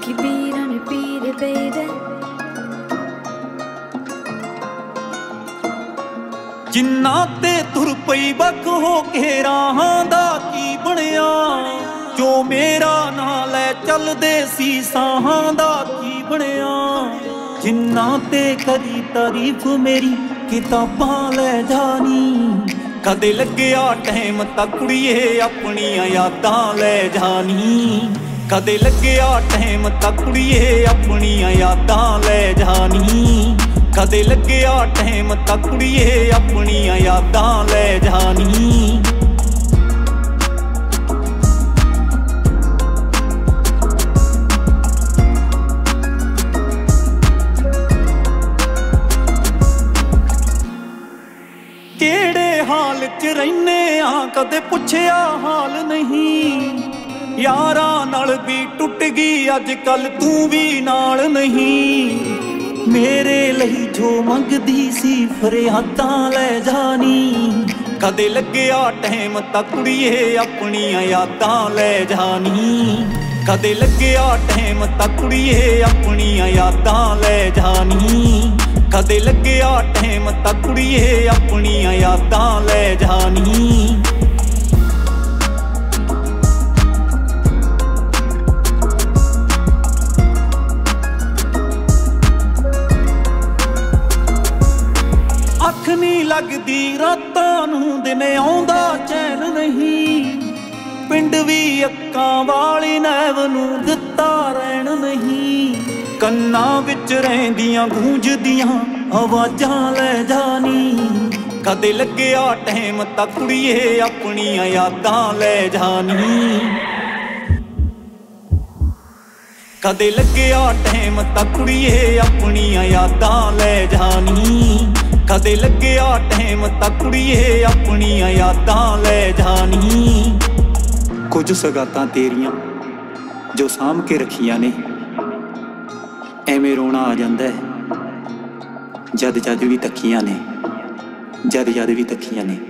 funky beat and repeat it, baby. ਜਿੰਨਾ ਤੇ ਤੁਰ ਪਈ ਬੱਕ ਹੋ ਕੇ ਰਾਹਾਂ ਦਾ ਕੀ ਬਣਿਆ, ਜੋ ਮੇਰਾ ਨਾਂ ਲੈ ਚੱਲਦੇ ਸੀ ਸਾਹਾਂ ਦਾ ਕੀ ਬਣਿਆ। ਜਿੰਨਾ ਤੇ ਕਰੀ ਤਾਰੀਫ ਮੇਰੀ ਕਿਤਾਬਾਂ ਲੈ ਜਾਣੀ, ਕਦੇ ਲੱਗਿਆ ਟਾਈਮ ਤਾਂ ਕੁੜੀਏ ਆਪਣੀਆਂ ਯਾਦਾਂ ਲੈ ਜਾਣੀ। ਕਦੇ ਲੱਗਿਆ ਟਾਈਮ ਤਾਂ ਕੁੜੀਏ ਆਪਣੀਆਂ ਯਾਦਾਂ ਲੈ ਜਾਣੀ। ਕਦੇ ਲੱਗਿਆ ਟਾਈਮ ਤਾਂ ਕੁੜੀਏ ਆਪਣੀਆਂ ਯਾਦਾਂ ਲੈ ਜਾਣੀ। ਕਿਹੜੇ ਹਾਲ 'ਚ ਰਹਿੰਦੇ ਆ ਕਦੇ ਪੁੱਛਿਆ ਹਾਲ ਨਹੀਂ। ਯਾਰਾਂ ਨਾਲ ਵੀ ਟੁੱਟ ਗਈ ਅੱਜ ਕੱਲ ਤੂੰ ਵੀ ਨਾਲ ਨਹੀਂ। ਮੇਰੇ ਲਈ ਜੋ ਮੰਗਦੀ ਸੀ ਫਰਿਆਦਾਂ ਲੈ ਜਾਣੀ। ਕਦੇ ਲੱਗਿਆ ਟਾਈਮ ਤਾਂ ਕੁੜੀਏ ਆਪਣੀਆਂ ਯਾਦਾਂ ਲੈ ਜਾਣੀ। ਕਦੇ ਲੱਗਿਆ ਟਾਈਮ ਤਾਂ ਕੁੜੀਏ ਆਪਣੀਆਂ ਯਾਦਾਂ ਲੈ ਜਾਣੀ। ਕਦੇ ਲੱਗਿਆ ਟਾਈਮ ਤਾਂ ਕੁੜੀਏ ਆਪਣੀਆਂ ਯਾਦਾਂ ਲੈ ਜਾਣੀ। ਅੱਖ ਨੀ ਲੱਗਦੀ ਰਾਤਾਂ ਨੂੰ, ਦਿਨ ਆਉਂਦਾ ਚੈਨ ਨਹੀਂ। ਪਿੰਡ ਵੀ ਅੱਕਾਂ ਵਾਲੀ ਨੈਵ ਨੂੰ ਦਿੱਤਾ ਰਹਿਣ ਨਹੀਂ। ਕੰਨਾਂ ਵਿੱਚ ਰਹਿੰਦੀਆਂ ਗੂੰਜਦੀਆਂ ਆਵਾਜ਼ਾਂ ਲੈ ਜਾਣੀ। ਕਦੇ ਲੱਗਿਆ ਟਾਈਮ ਤਾਂ ਕੁੜੀਏ ਆਪਣੀਆਂ ਯਾਦਾਂ ਲੈ ਜਾਣੀ। ਕਦੇ ਲੱਗਿਆ ਟਾਈਮ ਤਾਂ ਕੁੜੀਏ ਆਪਣੀਆਂ ਯਾਦਾਂ ਲੈ ਜਾਣੀ। ਕਦੇ ਲੱਗਿਆ ਟਾਈਮ ਤਾਂ ਕੁੜੀਏ ਆਪਣੀਆਂ ਯਾਦਾਂ ਲੈ ਜਾਣੀ। ਕੁਝ ਸਗਾਤਾਂ ਤੇਰੀਆਂ ਜੋ ਸਾਂਭ ਕੇ ਰੱਖੀਆਂ ਨੇ, ਐਵੇਂ ਰੋਣਾ ਆ ਜਾਂਦਾ ਹੈ ਜਦ ਜਦ ਵੀ ਤੱਕੀਆਂ ਨੇ, ਜਦ ਜਦ ਵੀ ਤੱਕੀਆਂ ਨੇ।